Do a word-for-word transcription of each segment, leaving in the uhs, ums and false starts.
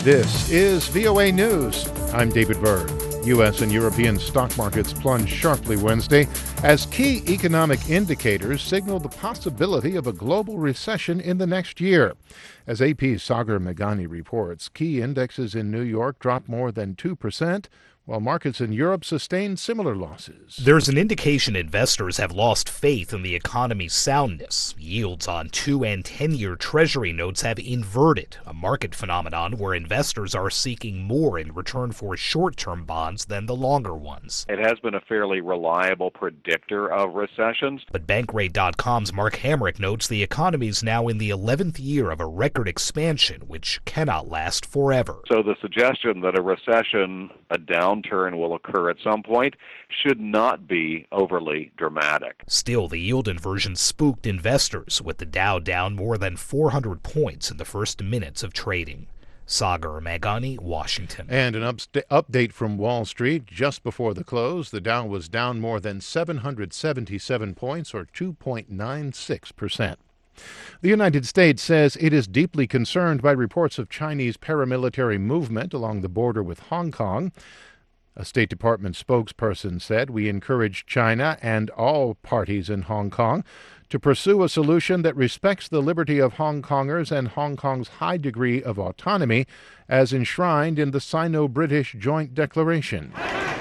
This is V O A News. I'm David Byrd. U S and European stock markets plunged sharply Wednesday as key economic indicators signal the possibility of a global recession in the next year. As A P's Sagar Meghani reports, key indexes in New York dropped more than two percent, while markets in Europe sustained similar losses. There's an indication investors have lost faith in the economy's soundness. Yields on two- and ten-year Treasury notes have inverted, a market phenomenon where investors are seeking more in return for short-term bonds than the longer ones. It has been a fairly reliable predictor of recessions. But Bankrate dot com's Mark Hamrick notes the economy is now in the eleventh year of a record expansion, which cannot last forever. So the suggestion that a recession, a down turn will occur at some point should not be overly dramatic. Still, the yield inversion spooked investors, with the Dow down more than four hundred points in the first minutes of trading. Sagar Meghani, Washington. And an upsta- update from Wall Street just before the close. The Dow was down more than seven hundred seventy-seven points, or two point nine six percent. The United States says it is deeply concerned by reports of Chinese paramilitary movement along the border with Hong Kong. A State Department spokesperson said, "We encourage China and all parties in Hong Kong to pursue a solution that respects the liberty of Hong Kongers and Hong Kong's high degree of autonomy as enshrined in the Sino-British Joint Declaration."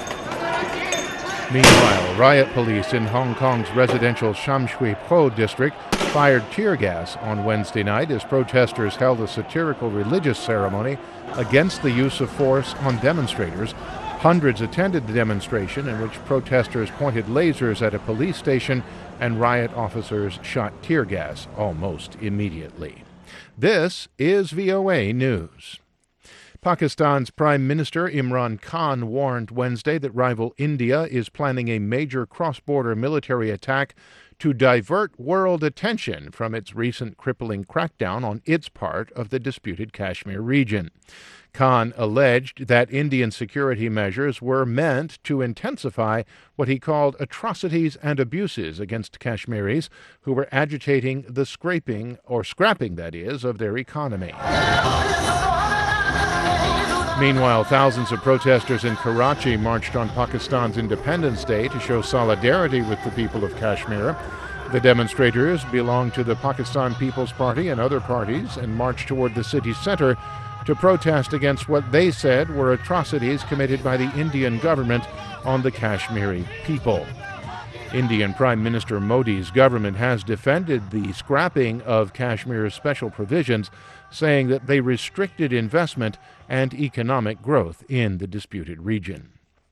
Meanwhile, riot police in Hong Kong's residential Sham Shui Po district fired tear gas on Wednesday night as protesters held a satirical religious ceremony against the use of force on demonstrators. Hundreds attended the demonstration, in which protesters pointed lasers at a police station and riot officers shot tear gas almost immediately. This is V O A News. Pakistan's Prime Minister Imran Khan warned Wednesday that rival India is planning a major cross-border military attack to divert world attention from its recent crippling crackdown on its part of the disputed Kashmir region. Khan alleged that Indian security measures were meant to intensify what he called atrocities and abuses against Kashmiris who were agitating the scraping, or scrapping that is, of their economy. Meanwhile, thousands of protesters in Karachi marched on Pakistan's Independence Day to show solidarity with the people of Kashmir. The demonstrators belong to the Pakistan People's Party and other parties and marched toward the city center to protest against what they said were atrocities committed by the Indian government on the Kashmiri people. Indian Prime Minister Modi's government has defended the scrapping of Kashmir's special provisions, saying that they restricted investment and economic growth in the disputed region.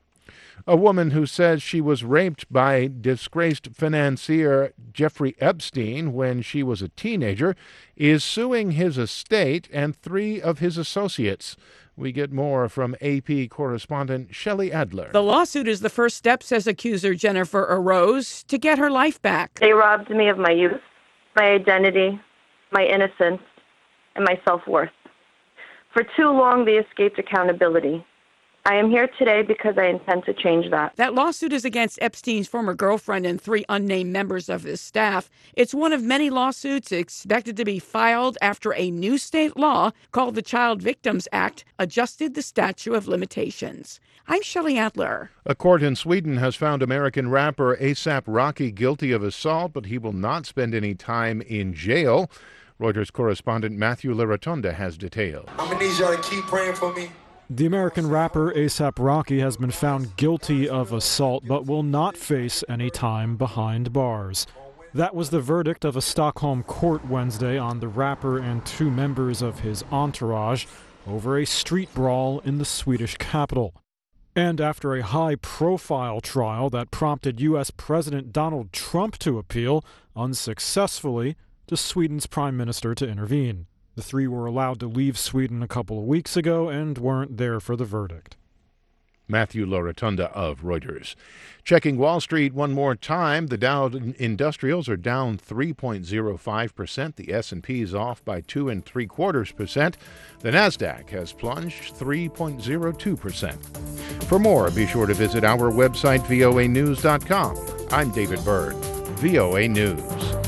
A woman who says she was raped by disgraced financier Jeffrey Epstein when she was a teenager is suing his estate and three of his associates. We get more from A P correspondent Shelley Adler. The lawsuit is the first step, says accuser Jennifer Arose, to get her life back. They robbed me of my youth, my identity, my innocence, and my self-worth. For too long, they escaped accountability. I am here today because I intend to change that. That lawsuit is against Epstein's former girlfriend and three unnamed members of his staff. It's one of many lawsuits expected to be filed after a new state law called the Child Victims Act adjusted the statute of limitations. I'm Shelley Adler. A court in Sweden has found American rapper A$AP Rocky guilty of assault, but he will not spend any time in jail. Reuters correspondent Matthew LaRotonda has details. I'm going to need y'all to keep praying for me. The American rapper A$AP Rocky has been found guilty of assault but will not face any time behind bars. That was the verdict of a Stockholm court Wednesday on the rapper and two members of his entourage over a street brawl in the Swedish capital. And after a high-profile trial that prompted U S President Donald Trump to appeal unsuccessfully to Sweden's prime minister to intervene. The three were allowed to leave Sweden a couple of weeks ago and weren't there for the verdict. Matthew LaRotonda of Reuters. Checking Wall Street one more time, the Dow Industrials are down three point zero five percent. The S and P is off by two and three quarters percent. The Nasdaq has plunged three point zero two percent. For more, be sure to visit our website, V O A news dot com. I'm David Byrd, V O A News.